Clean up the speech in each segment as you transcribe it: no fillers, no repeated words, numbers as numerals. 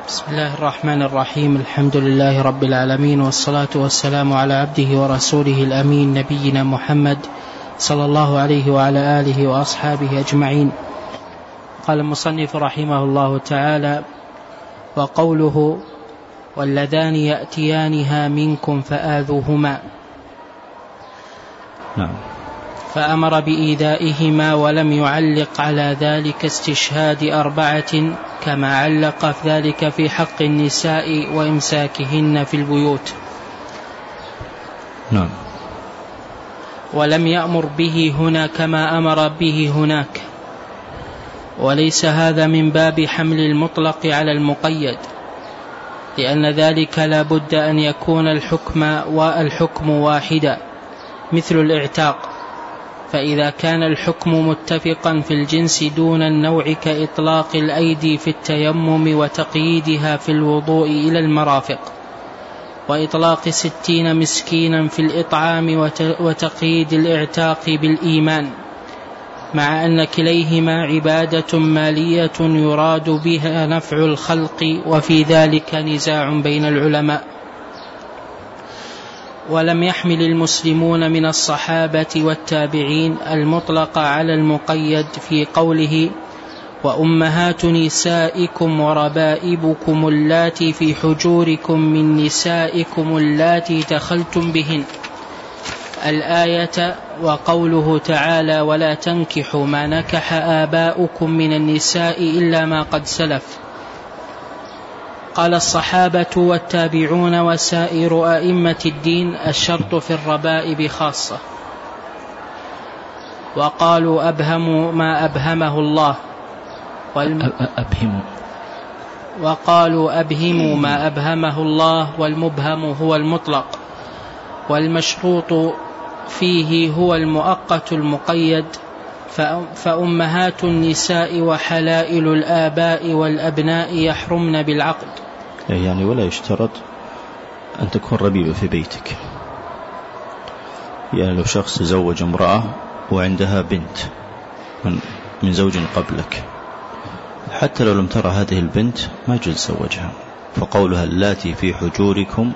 بسم الله الرحمن الرحيم. الحمد لله رب العالمين، والصلاة والسلام على عبده ورسوله الأمين نبينا محمد صلى الله عليه وعلى آله وأصحابه أجمعين. قال المصنف رحمه الله تعالى: وقوله واللذان يأتيانها منكم فآذوهما، فأمر بإيذائهما ولم يعلق على ذلك استشهاد 4 كما علق ذلك في حق النساء وإمساكهن في البيوت. ولم يأمر به هنا كما أمر به هناك، وليس هذا من باب حمل المطلق على المقيد، لأن ذلك لا بد أن يكون الحكم واحدا مثل الاعتاق، فإذا كان الحكم متفقا في الجنس دون النوع كإطلاق الأيدي في التيمم وتقييدها في الوضوء إلى المرافق، وإطلاق 60 مسكينا في الإطعام وتقييد الاعتاق بالإيمان، مع أن كليهما عبادة مالية يراد بها نفع الخلق، وفي ذلك نزاع بين العلماء. ولم يحمل المسلمون من الصحابة والتابعين المطلق على المقيد في قوله: وأمهات نسائكم وربائبكم اللاتي في حجوركم من نسائكم اللاتي دخلتم بهن الآية، وقوله تعالى: ولا تنكحوا ما نكح آباؤكم من النساء إلا ما قد سلف. قال الصحابة والتابعون وسائر أئمة الدين: الشرط في الربائب خاصة. وقالوا أبهموا ما أبهمه الله وقالوا أبهموا ما أبهمه الله، والمبهم هو المطلق، والمشروط فيه هو المؤقت المقيد. فأمهات النساء وحلائل الآباء والأبناء يحرمن بالعقد، يعني ولا يشترط أن تكون ربيبة في بيتك. يعني لو شخص زوج امرأة وعندها بنت من زوج قبلك، حتى لو لم ترى هذه البنت ما يجوز زوجها. فقولها اللاتي في حجوركم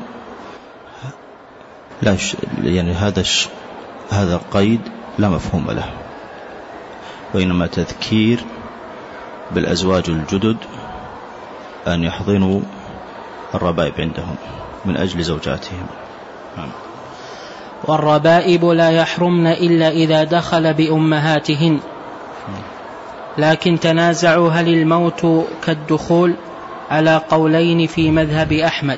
لا يعني هذا قيد لا مفهوم له، وإنما تذكير بالأزواج الجدد أن يحضنوا الربائب عندهم من أجل زوجاتهم. والربائب لا يحرمن إلا إذا دخل بأمهاتهن، لكن تنازعوا هل الموت كالدخول على قولين في مذهب أحمد،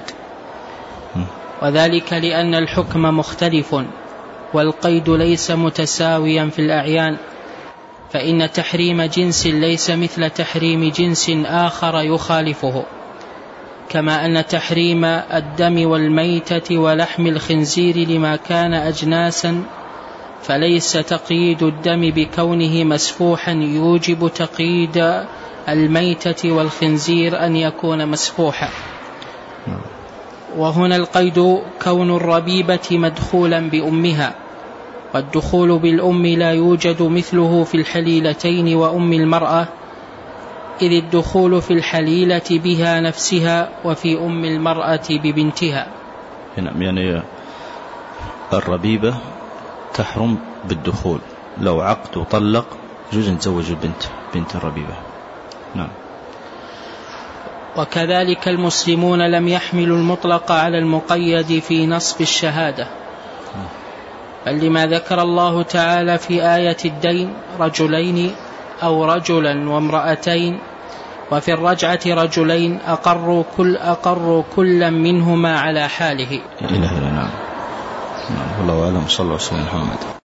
وذلك لأن الحكم مختلف والقيد ليس متساويا في الأعيان، فإن تحريم جنس ليس مثل تحريم جنس آخر يخالفه، كما أن تحريم الدم والميتة ولحم الخنزير لما كان أجناسا فليس تقييد الدم بكونه مسفوحا يوجب تقييد الميتة والخنزير أن يكون مسفوحا. وهنا القيد كون الربيبة مدخولا بأمها، والدخول بالأم لا يوجد مثله في الحليلتين وأم المرأة، إذ الدخول في الحليلة بها نفسها وفي أم المرأة ببنتها. يعني الربيبة تحرم بالدخول، لو عقد وطلق يجوز أن تزوج بنت الربيبة. نعم. وكذلك المسلمون لم يحملوا المطلق على المقيد في نصب الشهادة، بل لما ذكر الله تعالى في آية الدين: رجلين أو رجلا وامرأتين، وفي الرجعة رجلين أقروا كل منهما على حاله. نعم. والله أعلم. صلى الله عليه وسلم محمد.